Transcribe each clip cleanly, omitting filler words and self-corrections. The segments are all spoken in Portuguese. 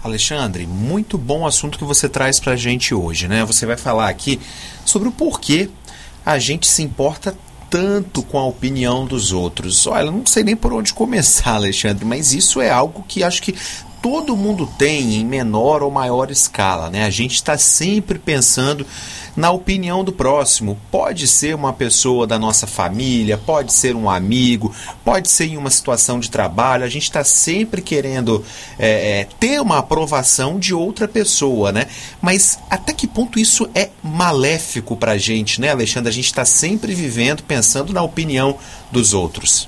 Alexandre, muito bom assunto que você traz para a gente hoje, né? Você vai falar aqui sobre o porquê a gente se importa tanto com a opinião dos outros. Olha, não sei nem por onde começar, Alexandre, mas isso é algo que acho que todo mundo tem em menor ou maior escala, né? A gente está sempre pensando na opinião do próximo. Pode ser uma pessoa da nossa família, pode ser um amigo, pode ser em uma situação de trabalho. A gente está sempre querendo ter uma aprovação de outra pessoa, né? Mas até que ponto isso é maléfico para a gente, né, Alexandre? A gente está sempre vivendo pensando na opinião dos outros.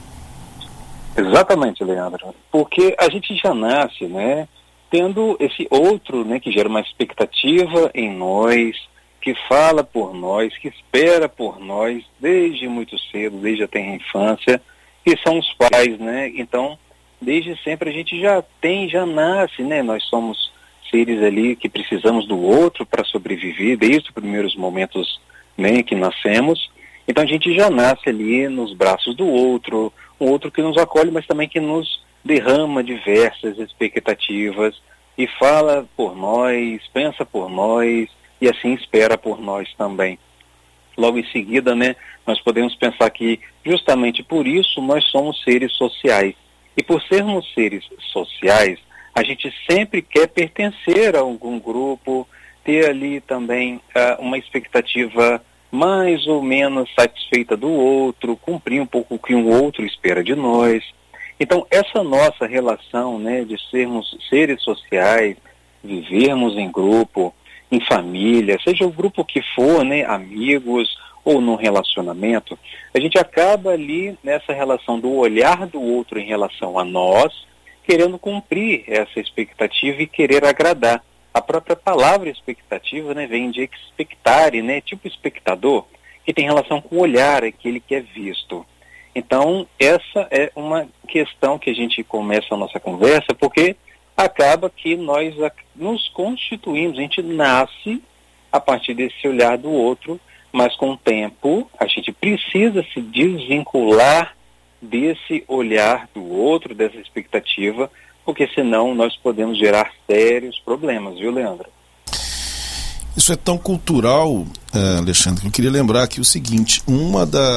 Exatamente, Leandro, porque a gente já nasce, né, tendo esse outro, né, que gera uma expectativa em nós, que fala por nós, que espera por nós desde muito cedo, desde até a infância, que são os pais, né? Então, desde sempre a gente já nasce, né? Nós somos seres ali que precisamos do outro para sobreviver, desde os primeiros momentos, né, que nascemos. Então a gente já nasce ali nos braços do outro, um outro que nos acolhe, mas também que nos derrama diversas expectativas e fala por nós, pensa por nós e assim espera por nós também. Logo em seguida, né, nós podemos pensar que justamente por isso nós somos seres sociais. E por sermos seres sociais, a gente sempre quer pertencer a algum grupo, ter ali também uma expectativa mais ou menos satisfeita do outro, cumprir um pouco o que um outro espera de nós. Então, essa nossa relação, né, de sermos seres sociais, vivermos em grupo, em família, seja o grupo que for, né, amigos ou num relacionamento, a gente acaba ali nessa relação do olhar do outro em relação a nós, querendo cumprir essa expectativa e querer agradar. A própria palavra expectativa, né, vem de expectare, né, tipo espectador, que tem relação com o olhar, aquele que é visto. Então, essa é uma questão que a gente começa a nossa conversa, porque acaba que nós nos constituímos, a gente nasce a partir desse olhar do outro, mas com o tempo a gente precisa se desvincular desse olhar do outro, dessa expectativa, porque senão nós podemos gerar sérios problemas, viu, Leandro? Isso é tão cultural, Alexandre, que eu queria lembrar aqui o seguinte: um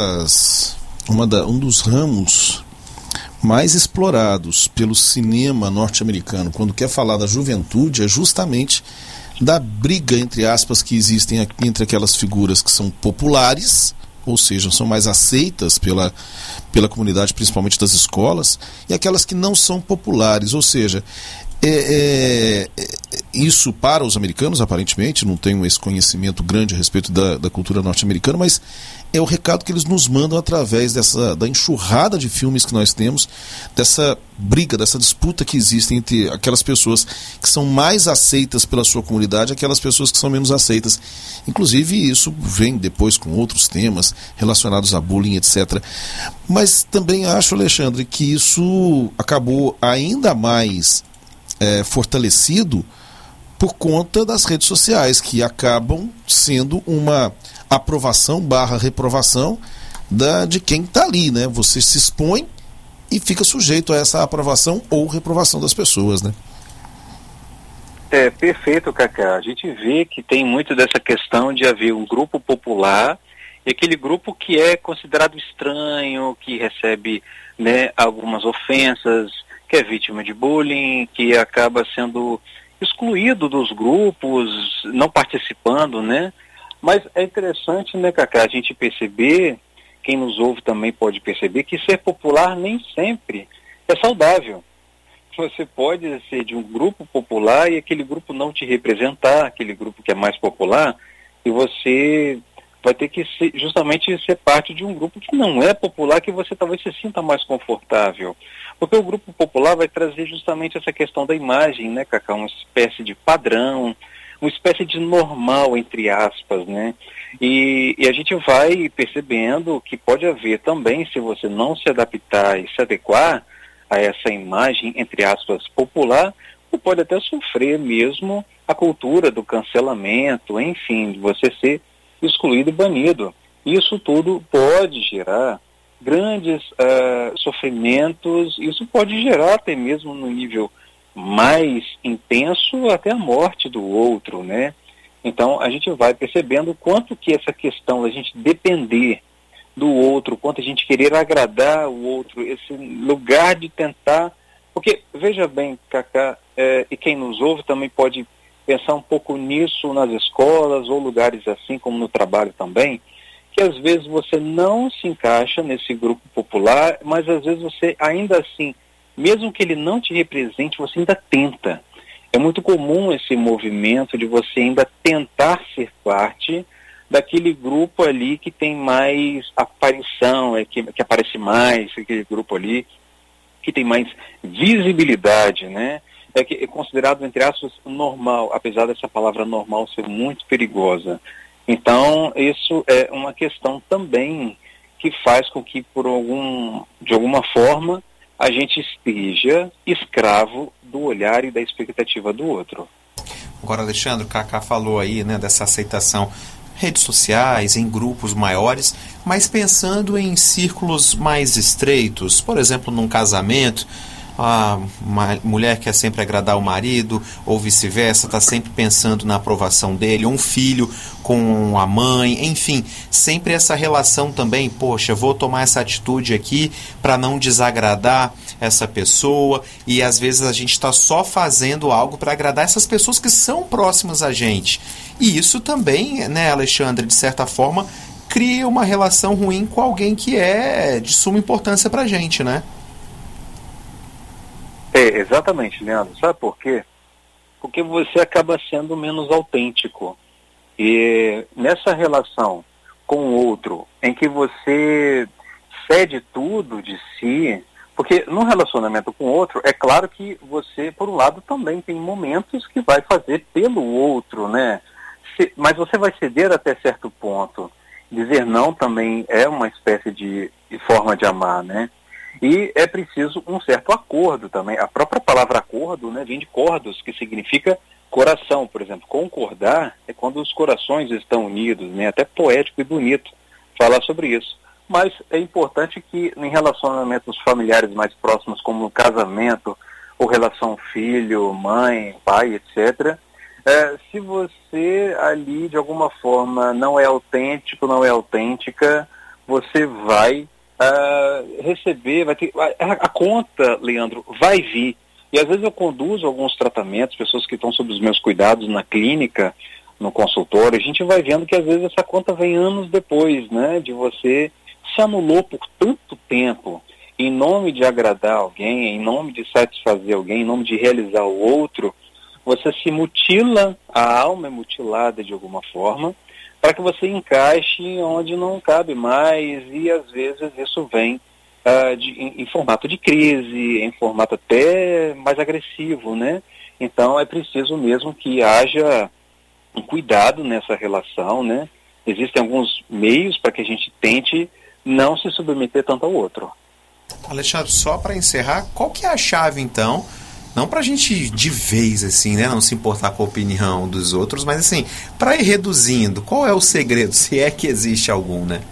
dos ramos mais explorados pelo cinema norte-americano, quando quer falar da juventude, é justamente da briga, entre aspas, que existem entre aquelas figuras que são populares, ou seja, são mais aceitas pela comunidade, principalmente das escolas, e aquelas que não são populares, ou seja, isso para os americanos, aparentemente, não tenho esse conhecimento grande a respeito da cultura norte-americana, mas é o recado que eles nos mandam através da enxurrada de filmes que nós temos, dessa briga, dessa disputa que existe entre aquelas pessoas que são mais aceitas pela sua comunidade e aquelas pessoas que são menos aceitas. Inclusive isso vem depois com outros temas relacionados a bullying, etc. Mas também acho, Alexandre, que isso acabou ainda mais fortalecido por conta das redes sociais, que acabam sendo uma aprovação / reprovação de quem está ali, né? Você se expõe e fica sujeito a essa aprovação ou reprovação das pessoas, né? Perfeito, Cacá. A gente vê que tem muito dessa questão de haver um grupo popular e aquele grupo que é considerado estranho, que recebe, né, algumas ofensas, que é vítima de bullying, que acaba sendo excluído dos grupos, não participando, né? Mas é interessante, né, Cacá, a gente perceber, quem nos ouve também pode perceber, que ser popular nem sempre é saudável. Você pode ser de um grupo popular e aquele grupo não te representar, aquele grupo que é mais popular, e você vai ter que justamente ser parte de um grupo que não é popular, que você talvez se sinta mais confortável. Porque o grupo popular vai trazer justamente essa questão da imagem, né, Cacá? Uma espécie de padrão, uma espécie de normal, entre aspas, né? E a gente vai percebendo que pode haver também, se você não se adaptar e se adequar a essa imagem, entre aspas, popular, você pode até sofrer mesmo a cultura do cancelamento, enfim, de você ser excluído e banido. Isso tudo pode gerar grandes sofrimentos, isso pode gerar até mesmo no nível mais intenso até a morte do outro, né? Então a gente vai percebendo o quanto que essa questão da gente depender do outro, quanto a gente querer agradar o outro, esse lugar de tentar, porque veja bem, Cacá, e quem nos ouve também pode pensar um pouco nisso nas escolas ou lugares assim como no trabalho também, que às vezes você não se encaixa nesse grupo popular, mas às vezes você ainda assim, mesmo que ele não te represente, você ainda tenta. É muito comum esse movimento de você ainda tentar ser parte daquele grupo ali que tem mais aparição, que aparece mais, aquele grupo ali que tem mais visibilidade, né? Que é considerado, entre aspas, normal, apesar dessa palavra normal ser muito perigosa. Então, isso é uma questão também que faz com que, de alguma forma, a gente esteja escravo do olhar e da expectativa do outro. Agora, Alexandre, o Cacá falou aí, né, dessa aceitação redes sociais, em grupos maiores, mas pensando em círculos mais estreitos, por exemplo, num casamento, a mulher quer sempre agradar o marido, ou vice-versa, está sempre pensando na aprovação dele, um filho com a mãe, enfim, sempre essa relação também, poxa, vou tomar essa atitude aqui para não desagradar essa pessoa, e às vezes a gente está só fazendo algo para agradar essas pessoas que são próximas a gente. E isso também, né, Alexandre, de certa forma, cria uma relação ruim com alguém que é de suma importância para a gente, né? Exatamente, Leandro. Sabe por quê? Porque você acaba sendo menos autêntico. E nessa relação com o outro, em que você cede tudo de si, porque no relacionamento com o outro, é claro que você, por um lado, também tem momentos que vai fazer pelo outro, né? Mas você vai ceder até certo ponto. Dizer não também é uma espécie de forma de amar, né? E é preciso um certo acordo também. A própria palavra acordo, né, vem de cordos, que significa coração, por exemplo. Concordar é quando os corações estão unidos, né? Até poético e bonito falar sobre isso. Mas é importante que em relacionamentos familiares mais próximos, como no casamento, ou relação filho, mãe, pai, etc., se você ali de alguma forma não é autêntico, não é autêntica, você vai receber, vai ter, a conta, Leandro, vai vir. E às vezes eu conduzo alguns tratamentos, pessoas que estão sob os meus cuidados na clínica, no consultório, a gente vai vendo que às vezes essa conta vem anos depois, né, de você se anulou por tanto tempo, em nome de agradar alguém, em nome de satisfazer alguém, em nome de realizar o outro, você se mutila, a alma é mutilada de alguma forma, para que você encaixe onde não cabe mais, e às vezes isso vem em formato de crise, em formato até mais agressivo, né? Então é preciso mesmo que haja um cuidado nessa relação, né? Existem alguns meios para que a gente tente não se submeter tanto ao outro. Alexandre, só para encerrar, qual que é a chave então? Não para a gente de vez, assim, né, não se importar com a opinião dos outros, mas assim, para ir reduzindo, qual é o segredo, se é que existe algum, né?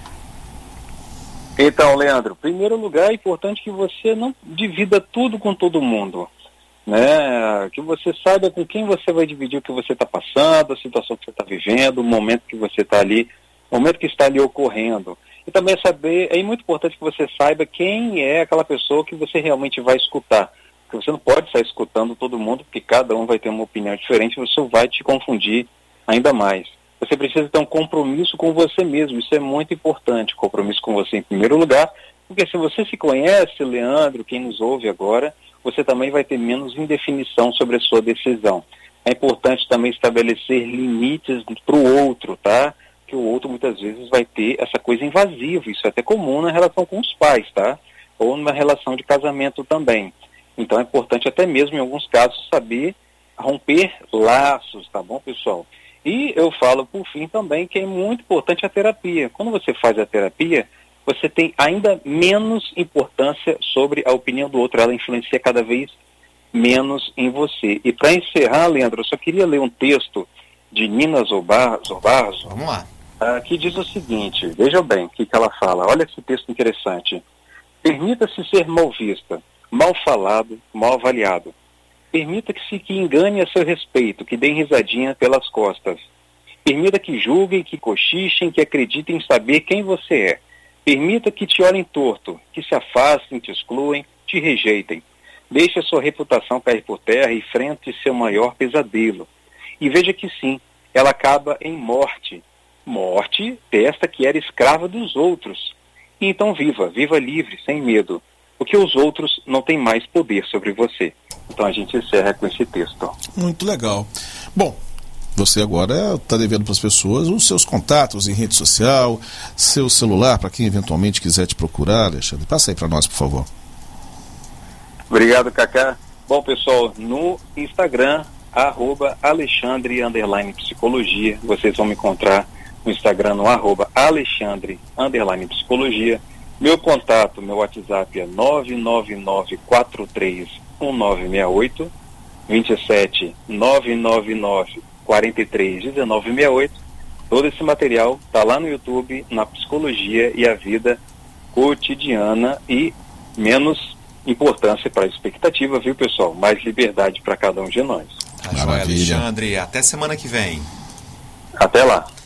Então, Leandro, em primeiro lugar é importante que você não divida tudo com todo mundo, né? Que você saiba com quem você vai dividir o que você está passando, a situação que você está vivendo, o momento que você está ali, o momento que está ali ocorrendo. E também é muito importante que você saiba quem é aquela pessoa que você realmente vai escutar. Porque você não pode sair escutando todo mundo, porque cada um vai ter uma opinião diferente, você vai te confundir ainda mais. Você precisa ter um compromisso com você mesmo, isso é muito importante, compromisso com você em primeiro lugar, porque se você se conhece, Leandro, quem nos ouve agora, você também vai ter menos indefinição sobre a sua decisão. É importante também estabelecer limites para o outro, tá? Que o outro muitas vezes vai ter essa coisa invasiva, isso é até comum na relação com os pais, tá? Ou numa relação de casamento também. Então é importante até mesmo em alguns casos saber romper laços, tá bom, pessoal? E eu falo por fim também que é muito importante a terapia. Quando você faz a terapia, você tem ainda menos importância sobre a opinião do outro, ela influencia cada vez menos em você. E para encerrar, Leandro, eu só queria ler um texto de Nina Zobarzo. Vamos lá. Que diz o seguinte, veja bem o que ela fala, olha que texto interessante. Permita-se ser mal vista, mal falado, mal avaliado. Permita que engane a seu respeito, que deem risadinha pelas costas. Permita que julguem, que cochichem, que acreditem saber quem você é. Permita que te olhem torto, que se afastem, te excluem, te rejeitem. Deixe a sua reputação cair por terra e enfrente seu maior pesadelo. E veja que sim, ela acaba em morte. Morte desta que era escrava dos outros. E então viva livre, sem medo, porque os outros não têm mais poder sobre você. Então a gente encerra com esse texto. Muito legal. Bom, você agora está devendo para as pessoas os seus contatos em rede social, seu celular, para quem eventualmente quiser te procurar, Alexandre. Passa aí para nós, por favor. Obrigado, Cacá. Bom, pessoal, no Instagram, @Alexandre_Psicologia. Vocês vão me encontrar no Instagram no @Alexandre_Psicologia. Meu contato, meu WhatsApp é 999431968, 27 999 431968. Todo esse material está lá no YouTube, na Psicologia e a Vida Cotidiana, e menos importância para a expectativa, viu, pessoal? Mais liberdade para cada um de nós. Tá joia, Alexandre. Até semana que vem. Até lá.